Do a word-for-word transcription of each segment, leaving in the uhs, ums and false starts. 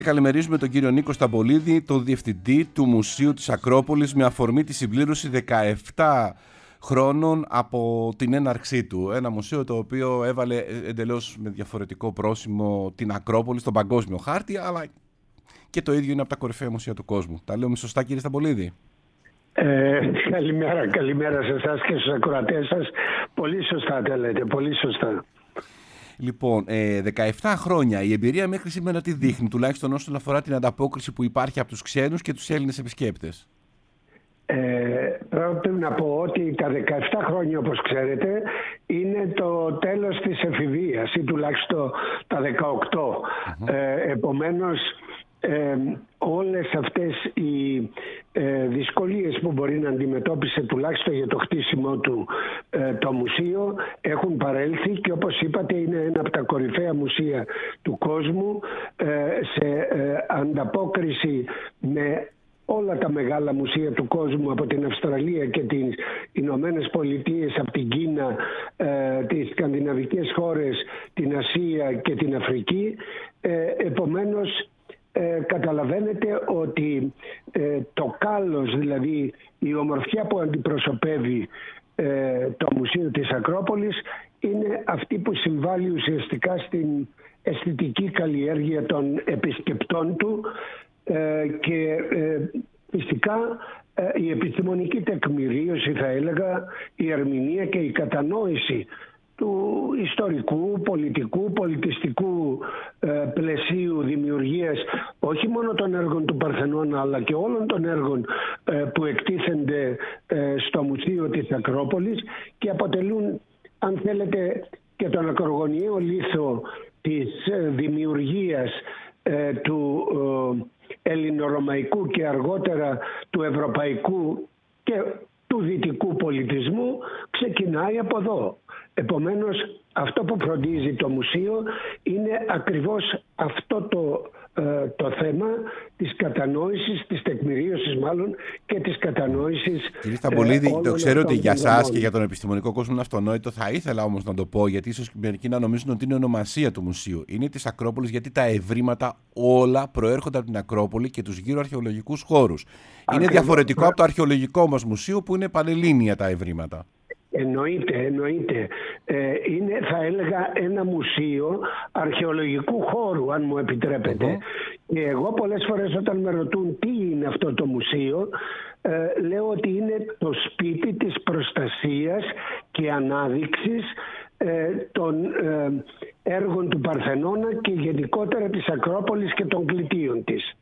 Καλημερίζουμε τον κύριο Νίκο Σταμπολίδη, τον διευθυντή του Μουσείου της Ακρόπολης, με αφορμή τη συμπλήρωση δεκαεπτά χρόνων από την έναρξή του. Ένα μουσείο το οποίο έβαλε εντελώς με διαφορετικό πρόσημο την Ακρόπολη στον παγκόσμιο χάρτη, αλλά και το ίδιο είναι από τα κορυφαία μουσεία του κόσμου. Τα λέω με σωστά, κύριε Σταμπολίδη? Ε, καλημέρα, καλημέρα σε εσάς και στους ακροατές σας. Πολύ σωστά τα λέτε, πολύ σωστά. Λοιπόν, ε, δεκαεπτά χρόνια, η εμπειρία μέχρι σήμερα τι δείχνει, τουλάχιστον όσον αφορά την ανταπόκριση που υπάρχει από τους ξένους και τους Έλληνες επισκέπτες? Ε, πρέπει να πω ότι τα δεκαεπτά χρόνια, όπως ξέρετε, είναι το τέλος της εφηβείας, ή τουλάχιστον τα δεκαοκτώ. Mm-hmm. Ε, επομένως, Ε, όλες αυτές οι ε, δυσκολίες που μπορεί να αντιμετώπισε τουλάχιστον για το χτίσιμο του ε, το μουσείο έχουν παρέλθει, και όπως είπατε είναι ένα από τα κορυφαία μουσεία του κόσμου, ε, σε ε, ανταπόκριση με όλα τα μεγάλα μουσεία του κόσμου, από την Αυστραλία και τις Ηνωμένες Πολιτείες, από την Κίνα, ε, τις σκανδιναβικές χώρες, την Ασία και την Αφρική. Ε, επομένως Ε, καταλαβαίνετε ότι ε, το κάλος, δηλαδή η ομορφιά που αντιπροσωπεύει ε, το Μουσείο της Ακρόπολης, είναι αυτή που συμβάλλει ουσιαστικά στην αισθητική καλλιέργεια των επισκεπτών του, ε, και ε, φυσικά ε, η επιστημονική τεκμηρίωση, θα έλεγα, η ερμηνεία και η κατανόηση του ιστορικού, πολιτικού, πολιτιστικού ε, πλαισίου δημιουργίας όχι μόνο των έργων του Παρθενώνα, αλλά και όλων των έργων ε, που εκτίθενται ε, στο Μουσείο της Ακρόπολης, και αποτελούν, αν θέλετε, και τον ακρογωνιαίο λίθο της ε, δημιουργίας ε, του ε, ελληνορωμαϊκού και αργότερα του ευρωπαϊκού και του δυτικού πολιτισμού, ξεκινάει από εδώ. Επομένως, αυτό που φροντίζει το μουσείο είναι ακριβώς αυτό το, ε, το θέμα της κατανόησης, της τεκμηρίωσης μάλλον, και της κατανόησης. Κύριε Σταμπολίδη, ε, το ξέρω ότι για εσάς και για τον επιστημονικό κόσμο είναι αυτονόητο, θα ήθελα όμως να το πω, γιατί ίσως μερικοί να νομίζουν ότι είναι ονομασία του μουσείου. Είναι της Ακρόπολης, γιατί τα ευρήματα όλα προέρχονται από την Ακρόπολη και τους γύρω αρχαιολογικούς χώρους. Είναι διαφορετικό από το αρχαιολογικό μας μουσείο, που είναι πανελλήνια τα ευρήματα. Εννοείται, εννοείται. Ε, είναι, θα έλεγα, ένα μουσείο αρχαιολογικού χώρου, αν μου επιτρέπετε. Mm-hmm. Και εγώ πολλές φορές, όταν με ρωτούν τι είναι αυτό το μουσείο, ε, λέω ότι είναι το σπίτι της προστασίας και ανάδειξης ε, των ε, έργων του Παρθενώνα και γενικότερα της Ακρόπολης και των κλητείων της.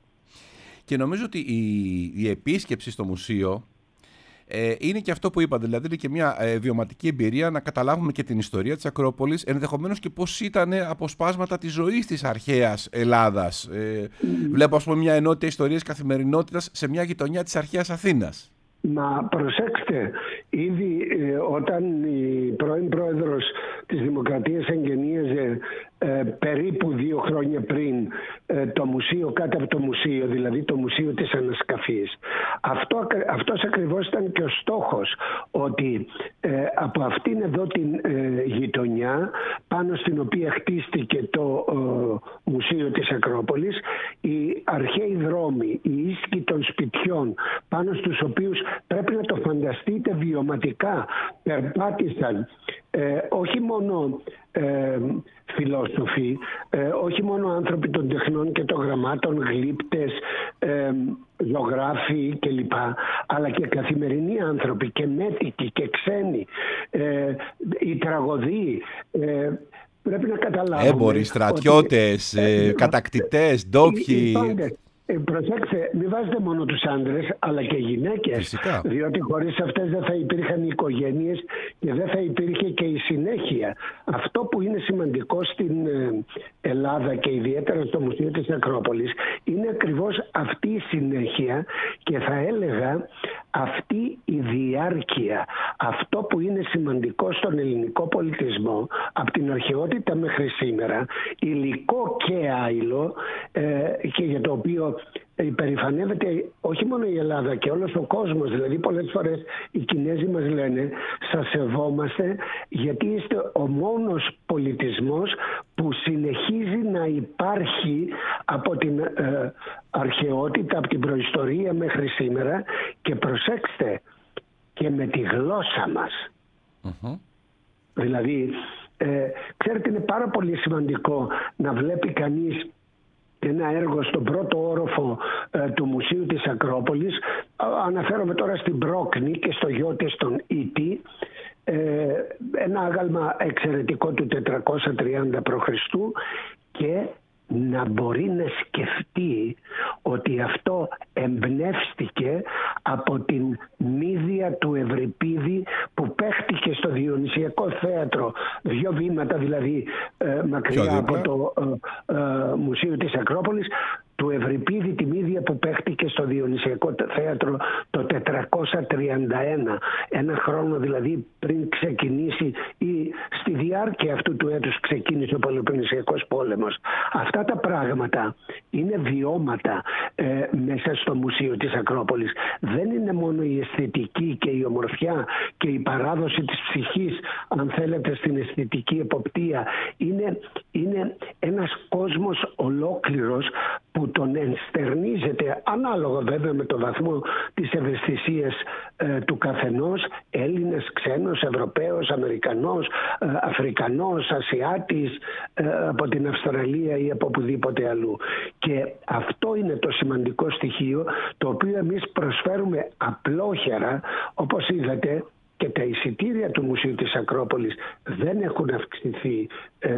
Και νομίζω ότι η, η επίσκεψη στο μουσείο Ε, είναι και αυτό που είπατε, δηλαδή είναι και μια ε, βιωματική εμπειρία να καταλάβουμε και την ιστορία της Ακρόπολης, ενδεχομένως και πώς ήταν αποσπάσματα της ζωής της αρχαίας Ελλάδας. Ε, mm. Βλέπω, ας πούμε, μια ενότητα ιστορίας καθημερινότητας σε μια γειτονιά της αρχαίας Αθήνας. Μα προσέξτε, ήδη ε, όταν η πρώην πρόεδρος της Δημοκρατίας εγγενίαζε ε, περίπου δύο χρόνια πριν ε, το μουσείο κάτω από το μουσείο, δηλαδή το Μουσείο της Ανασκαφής, αυτό, αυτός ακριβώς ήταν και ο στόχος, ότι ε, από αυτήν εδώ την ε, γειτονιά, πάνω στην οποία χτίστηκε το ε, Μουσείο της Ακρόπολης, οι αρχαίοι δρόμοι, οι ίσκοι των σπιτιών, πάνω στους οποίους, πρέπει να το φανταστείτε βιωματικά, περπάτησαν ε, όχι μόνο ε, φιλόσοφοι, ε, όχι μόνο άνθρωποι των τεχνών και των γραμμάτων, γλύπτες, ε, ζωγράφοι κλπ, αλλά και καθημερινοί άνθρωποι και μέτικοι και ξένοι, ε, οι τραγωδοί. Ε, πρέπει να καταλάβουμε, έμποροι, στρατιώτες, ότι, ε, κατακτητές, ντόπιοι. Ε, προσέξτε, μην βάζετε μόνο τους άντρες, αλλά και γυναίκες. Φυσικά. Διότι χωρίς αυτές δεν θα υπήρχαν οι οικογένειες και δεν θα υπήρχε και η συνέχεια. Αυτό που είναι σημαντικό στην Ελλάδα και ιδιαίτερα στο Μουσείο της Ακρόπολης είναι ακριβώς αυτή η συνέχεια, και θα έλεγα αυτή η διάρκεια, αυτό που είναι σημαντικό στον ελληνικό πολιτισμό από την αρχαιότητα μέχρι σήμερα, υλικό και άειλο, ε, και για το οποίο υπερηφανεύεται όχι μόνο η Ελλάδα και όλος ο κόσμος. Δηλαδή πολλές φορές οι Κινέζοι μας λένε σας σεβόμαστε γιατί είστε ο μόνος πολιτισμός που συνεχίζει να υπάρχει από την ε, αρχαιότητα, από την προϊστορία μέχρι σήμερα, και προσέξτε, και με τη γλώσσα μας. Mm-hmm. Δηλαδή ε, ξέρετε, είναι πάρα πολύ σημαντικό να βλέπει κανείς ένα έργο στον πρώτο όροφο ε, του Μουσείου της Ακρόπολης. Αναφέρομαι τώρα στην Μπρόκνη και στο γιο της τον Ήτη, ε, ένα άγαλμα εξαιρετικό του τετρακόσια τριάντα π.Χ. και να μπορεί να σκεφτεί ότι αυτό εμπνεύστηκε από την μύδια του Ευρυπίδη που παίχτηκε στο Διονυσιακό Θέατρο, δύο βήματα δηλαδή ε, μακριά από το ε, ε, Μουσείο της Ακρόπολης, του Ευρυπίδη, τη μύδια που παίχτηκε στο Διονυσιακό Θέατρο το τετρακόσια τριάντα ένα, ένα χρόνο δηλαδή πριν ξεκινήσει ή στη διάρκεια αυτού του έτους ξεκίνησε ο Πελοποννησιακός πόλεμος. Αυτά τα πράγματα είναι βιώματα ε, μέσα στο Μουσείο της Ακρόπολης. Δεν είναι μόνο η αισθητική και η ομορφιά και η παράδοση της ψυχής, αν θέλετε, στην αισθητική εποπτεία. Είναι, είναι ένας κόσμος ολόκληρος που τον ενστερνίζεται, ανάλογα βέβαια με το βαθμό της ευαισθησίας ε, του καθενός, Έλληνας, ξένος, Ευρωπαίος, Αμερικανός, ε, Αφρικανός, Ασιάτης, ε, από την Αυστραλία ή από οπουδήποτε αλλού. Και αυτό είναι το σημαντικό στοιχείο, το οποίο εμείς προσφέρουμε απλόχερα. Όπως είδατε, και τα εισιτήρια του Μουσείου της Ακρόπολης δεν έχουν αυξηθεί ε,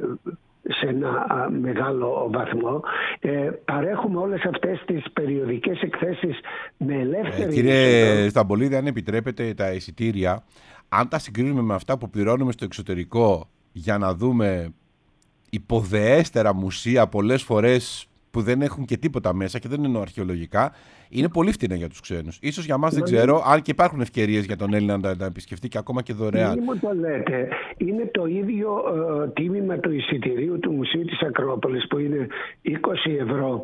σε ένα μεγάλο βαθμό. Ε, παρέχουμε όλες αυτές τις περιοδικές εκθέσεις με ελεύθερη... Ε, κύριε Σταμπολίδη, αν επιτρέπετε, τα εισιτήρια, αν τα συγκρίνουμε με αυτά που πληρώνουμε στο εξωτερικό για να δούμε υποδεέστερα μουσεία πολλές φορές που δεν έχουν και τίποτα μέσα και δεν είναι αρχαιολογικά, είναι πολύ φτηνά για τους ξένους. Ίσως για μας δεν ξέρω, αν και υπάρχουν ευκαιρίες για τον Έλληνα να τα επισκεφτεί και ακόμα και δωρεάν. Μην μου το λέτε. Είναι το ίδιο ε, τίμημα του εισιτηρίου του Μουσείου της Ακρόπολης, που είναι είκοσι ευρώ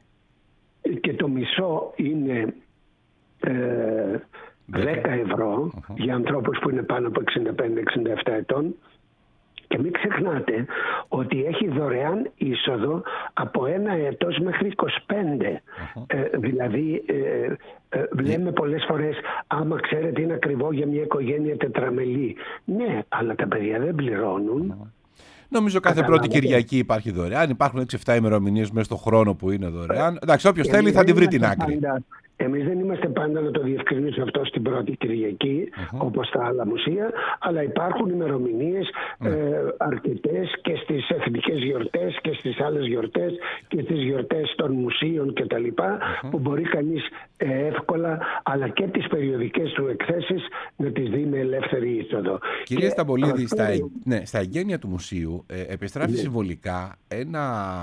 και το μισό είναι ε, δέκα ευρώ uh-huh. για ανθρώπους που είναι πάνω από εξήντα πέντε εξήντα επτά ετών. Και μην ξεχνάτε ότι έχει δωρεάν είσοδο από ένα έτος μέχρι είκοσι πέντε. Uh-huh. Ε, δηλαδή, ε, ε, λέμε πολλές φορές, άμα ξέρετε είναι ακριβό για μια οικογένεια τετραμελή. Ναι, αλλά τα παιδιά δεν πληρώνουν. Uh-huh. Νομίζω κάθε πρώτη Κυριακή υπάρχει δωρεάν. Υπάρχουν έξι εφτά ημερομηνίες μέσα στον χρόνο που είναι δωρεάν. Εντάξει, όποιος θέλει θα τη βρει την άκρη. Πάντα, εμείς δεν είμαστε πάντα, να το διευκρινίσουμε αυτό, στην πρώτη Κυριακή, uh-huh. όπως τα άλλα μουσεία, αλλά υπάρχουν ημερομηνίες uh-huh. ε, αρκετές και στις εθνικές γιορτές και στις άλλες γιορτές και στις γιορτές των μουσείων κτλ. Uh-huh. που μπορεί κανείς ε, εύκολα, αλλά και τις περιοδικές του εκθέσεις, να τις δει με ελεύθερη είσοδο. Κύριε Σταμπολίδη, στα, ναι, στα εγγένεια του μουσείου ε, επιστράφει ναι. συμβολικά ένα,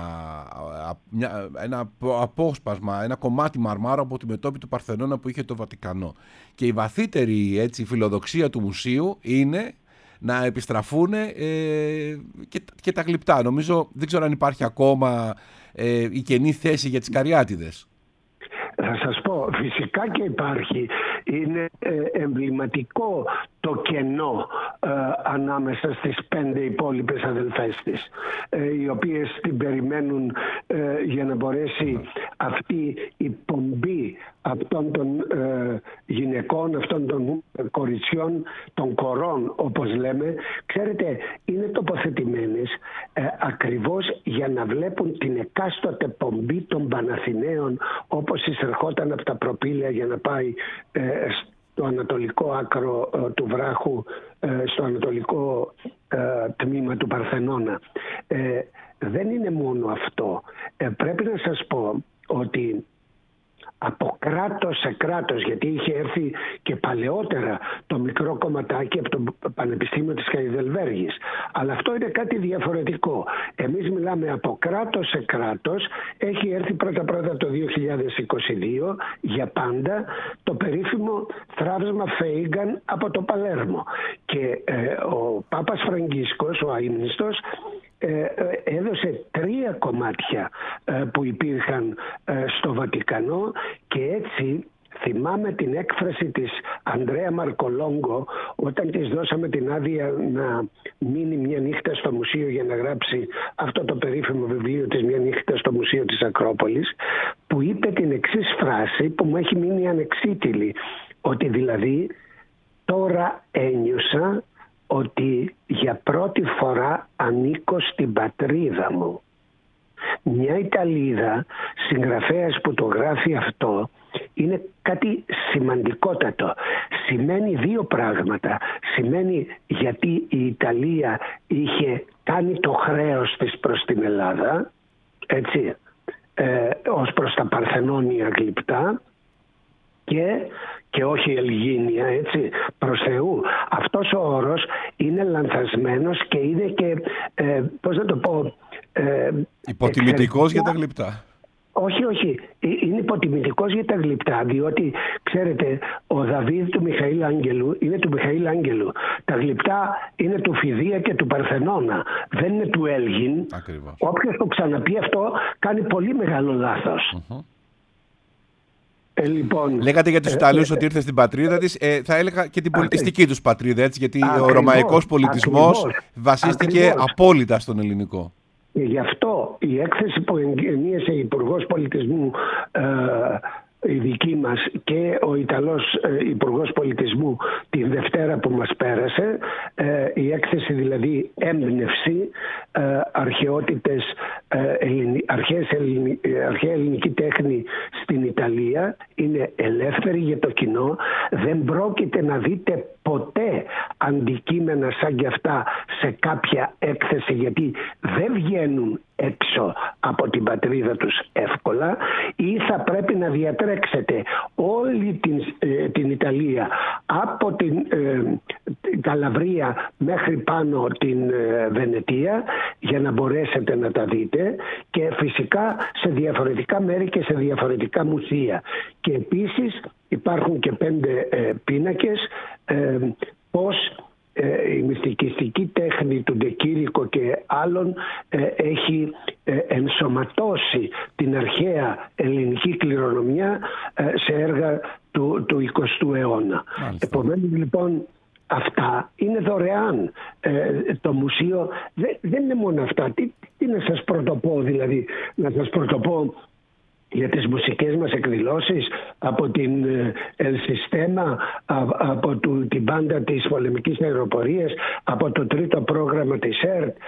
μια, ένα απόσπασμα, ένα κομμάτι μαρμάρου από τη μετώπιση του Παρθενώνα που είχε το Βατικανό. Και η βαθύτερη έτσι, φιλοδοξία του μουσείου είναι να επιστραφούν ε, και, και τα γλυπτά. Νομίζω, δεν ξέρω αν υπάρχει ακόμα ε, η κενή θέση για τις Καριάτιδες. Θα σας πω, φυσικά και υπάρχει. Είναι ε, εμβληματικό το κενό ε, ανάμεσα στις πέντε υπόλοιπες αδελφές της, ε, οι οποίες την περιμένουν ε, για να μπορέσει αυτή η πομπή αυτών των ε, γυναικών, αυτών των κοριτσιών, των κορών όπως λέμε, ξέρετε, είναι τοποθετημένες ε, ακριβώς για να βλέπουν την εκάστοτε πομπή των Παναθηναίων, όπως εισερχόταν από τα προπήλαια για να πάει ε, στο ανατολικό άκρο ε, του βράχου, ε, στο ανατολικό ε, τμήμα του Παρθενώνα. Ε, δεν είναι μόνο αυτό. Ε, πρέπει να σας πω ότι από κράτος σε κράτος, γιατί είχε έρθει και παλαιότερα το μικρό κομματάκι από το Πανεπιστήμιο της Χαϊδελβέργης. Αλλά αυτό είναι κάτι διαφορετικό. Εμείς μιλάμε από κράτος σε κράτος. Έχει έρθει πρώτα-πρώτα το δύο χιλιάδες είκοσι δύο για πάντα το περίφημο θράψμα Φέιγκαν από το Παλέρμο. Και ε, ο Πάπας Φραγκίσκος, ο αείμνηστος, έδωσε τρία κομμάτια που υπήρχαν στο Βατικανό, και έτσι θυμάμαι την έκφραση της Ανδρέα Μαρκολόγκο όταν της δώσαμε την άδεια να μείνει μια νύχτα στο μουσείο για να γράψει αυτό το περίφημο βιβλίο της «Μια νύχτα στο Μουσείο της Ακρόπολης», που είπε την εξής φράση που μου έχει μείνει ανεξίτηλη, ότι δηλαδή τώρα ένιωσα ότι για πρώτη φορά ανήκω στην πατρίδα μου. Μια Ιταλίδα συγγραφέας που το γράφει αυτό είναι κάτι σημαντικότατο. Σημαίνει δύο πράγματα. Σημαίνει γιατί η Ιταλία είχε κάνει το χρέος της προς την Ελλάδα, έτσι, ε, ως προς τα παρθενώνια γλυπτά, και, και όχι Ελγίνια, έτσι, προς Θεού. Αυτός ο όρος είναι λανθασμένος και είναι και, ε, πώς να το πω... Ε, υποτιμητικός για τα γλυπτά. Όχι, όχι. Είναι υποτιμητικός για τα γλυπτά, διότι, ξέρετε, ο Δαβίδ του Μιχαήλ Άγγελου είναι του Μιχαήλ Άγγελου. Τα γλυπτά είναι του Φιδία και του Παρθενώνα. Δεν είναι του Έλγιν. Ακριβώς. Όποιος το ξαναπεί αυτό κάνει πολύ μεγάλο λάθος. Uh-huh. Ε, λοιπόν, Λέγατε για τους Ιταλούς ε, ότι ήρθε στην πατρίδα της, ε, θα έλεγα και την πολιτιστική α, τους πατρίδα, έτσι, γιατί ακριβώς, ο ρωμαϊκός πολιτισμός ακριβώς, βασίστηκε ακριβώς. απόλυτα στον ελληνικό. Και γι' αυτό η έκθεση που εγγενίασε η Υπουργός Πολιτισμού, ε, η δική μας, και ο Ιταλός ε, Υπουργός Πολιτισμού την Δευτέρα που μας πέρασε, ε, η έκθεση δηλαδή έμπνευση, ε, αρχαιότητες, ε, ελληνι, αρχαίες ελληνι, αρχαία ελληνική τέχνη στην Ιταλία, είναι ελεύθερη για το κοινό. Δεν πρόκειται να δείτε ποτέ αντικείμενα σαν κι αυτά σε κάποια έκθεση, γιατί δεν βγαίνουν έξω από την πατρίδα τους εύκολα, ή θα πρέπει να διατρέξετε όλη την, ε, την Ιταλία από την, ε, την Καλαβρία μέχρι πάνω την ε, Βενετία για να μπορέσετε να τα δείτε, και φυσικά σε διαφορετικά μέρη και σε διαφορετικά μουσεία. Και επίσης υπάρχουν και πέντε ε, πίνακες ε, πώς η μυστικιστική τέχνη του Ντεκήρικο και άλλων ε, έχει ε, ενσωματώσει την αρχαία ελληνική κληρονομιά ε, σε έργα του, του εικοστού αιώνα. Μάλιστα. Επομένως λοιπόν αυτά είναι δωρεάν. Ε, το μουσείο δεν, δεν είναι μόνο αυτά. Τι, τι να σας πρωτοπώ, δηλαδή να σας πρωτοπώ για τις μουσικές μας εκδηλώσεις από την El Sistema, από του, την μπάντα της πολεμικής αεροπορίας, από το τρίτο πρόγραμμα της ΕΡΤ,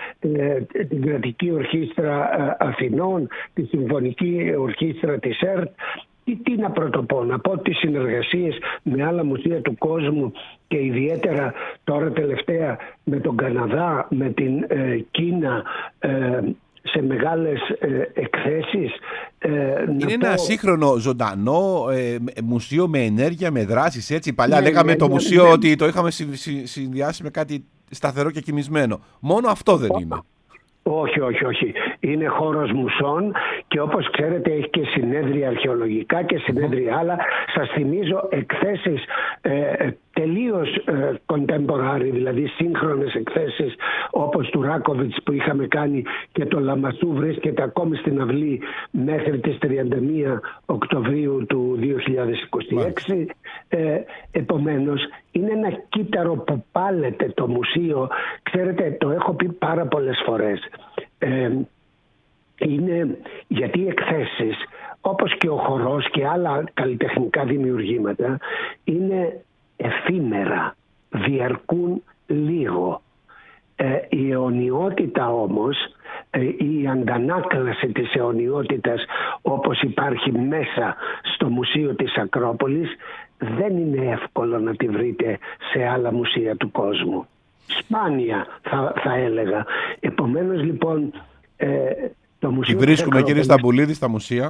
την κρατική ορχήστρα Αθηνών, τη συμφωνική ορχήστρα της ΕΡΤ. Τι, τι να πρωτοπώ, να πω τις συνεργασίες με άλλα μουσεία του κόσμου και ιδιαίτερα τώρα τελευταία με τον Καναδά, με την ε, Κίνα, ε, σε μεγάλες ε, εκθέσεις. Ε, είναι ένα πω... σύγχρονο, ζωντανό ε, μουσείο με ενέργεια, με δράσεις, έτσι. Παλιά ναι, λέγαμε ναι, το ναι, μουσείο ναι. ότι το είχαμε συνδυάσει με κάτι σταθερό και κοιμισμένο. Μόνο αυτό δεν είναι. Όχι, όχι, όχι. Είναι χώρος μουσών και όπως ξέρετε έχει και συνέδρια αρχαιολογικά και συνέδρια άλλα. Σας θυμίζω εκθέσεις ε, τελείως ε, contemporary, δηλαδή σύγχρονες εκθέσεις όπως του Ράκοβιτς που είχαμε κάνει, και το Λαμασού βρίσκεται ακόμη στην αυλή μέχρι τις τριάντα μία Οκτωβρίου του δύο χιλιάδες είκοσι έξι. Ε, επομένως είναι ένα κύτταρο που πάλεται το μουσείο. Ξέρετε, το έχω πει πάρα πολλές φορές. Ε, είναι γιατί οι εκθέσεις όπως και ο χορός και άλλα καλλιτεχνικά δημιουργήματα είναι εφήμερα, διαρκούν λίγο. Ε, η αιωνιότητα όμως, ε, η αντανάκλαση της αιωνιότητας όπως υπάρχει μέσα στο Μουσείο της Ακρόπολης, δεν είναι εύκολο να τη βρείτε σε άλλα μουσεία του κόσμου. Σπάνια θα, θα έλεγα. Επομένως λοιπόν ε, το Μουσείο τη βρίσκουμε κύριε Σταμπουλίδη στα μουσεία?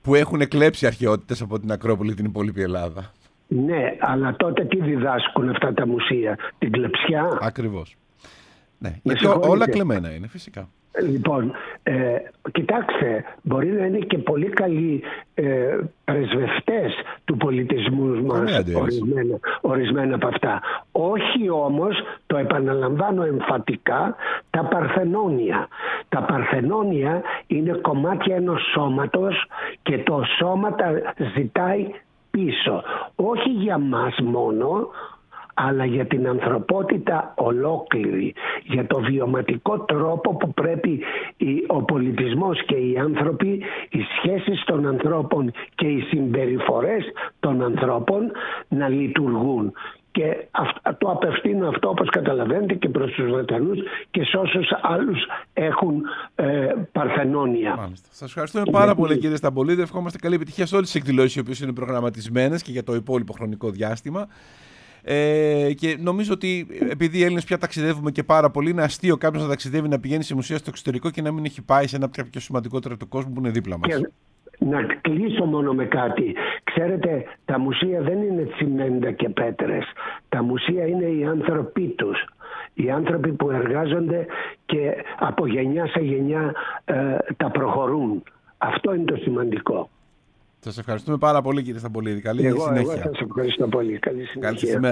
που έχουν κλέψει αρχαιότητες από την Ακρόπολη την υπόλοιπη Ελλάδα. Ναι, αλλά τότε τι διδάσκουν αυτά τα μουσεία? Την κλεψιά. Ακριβώς. Ναι, γιατί όλα κλεμμένα είναι φυσικά. Λοιπόν, ε, κοιτάξτε, μπορεί να είναι και πολύ καλοί ε, πρεσβευτές του πολιτισμού μας ορισμένα, ορισμένα από αυτά. Όχι όμως, το επαναλαμβάνω εμφατικά, τα παρθενόνια. Τα παρθενόνια είναι κομμάτια ενός σώματος και το σώμα τα ζητάει πίσω. Όχι για μας μόνο, αλλά για την ανθρωπότητα ολόκληρη, για το βιωματικό τρόπο που πρέπει ο πολιτισμός και οι άνθρωποι, οι σχέσεις των ανθρώπων και οι συμπεριφορές των ανθρώπων να λειτουργούν. Και το απευθύνω αυτό, όπως καταλαβαίνετε, και προς τους Βρετανούς και σε όσους άλλους έχουν ε, παρθενόνια. Μάλιστα. Σας ευχαριστούμε πάρα Γιατί... πολύ, κύριε Σταμπολίδη. Ευχόμαστε καλή επιτυχία σε όλες τις εκδηλώσεις οι οποίες είναι προγραμματισμένες και για το υπόλοιπο χρονικό διάστημα. Ε, και νομίζω ότι επειδή οι Έλληνες πια ταξιδεύουμε και πάρα πολύ, είναι αστείο κάποιος να ταξιδεύει, να πηγαίνει σε μουσεία στο εξωτερικό και να μην έχει πάει σε ένα από τα πιο σημαντικότερα του κόσμου που είναι δίπλα μας. Και να κλείσω μόνο με κάτι. Ξέρετε, τα μουσεία δεν είναι τσιμέντα και πέτρες. Τα μουσεία είναι οι άνθρωποι τους. Οι άνθρωποι που εργάζονται και από γενιά σε γενιά ε, τα προχωρούν. Αυτό είναι το σημαντικό. Σας ευχαριστούμε πάρα πολύ, κύριε Σταμπολίδη. Καλή εγώ, συνέχεια. Εγώ σας ευχαριστώ πολύ. Καλή συνέχεια. Καλή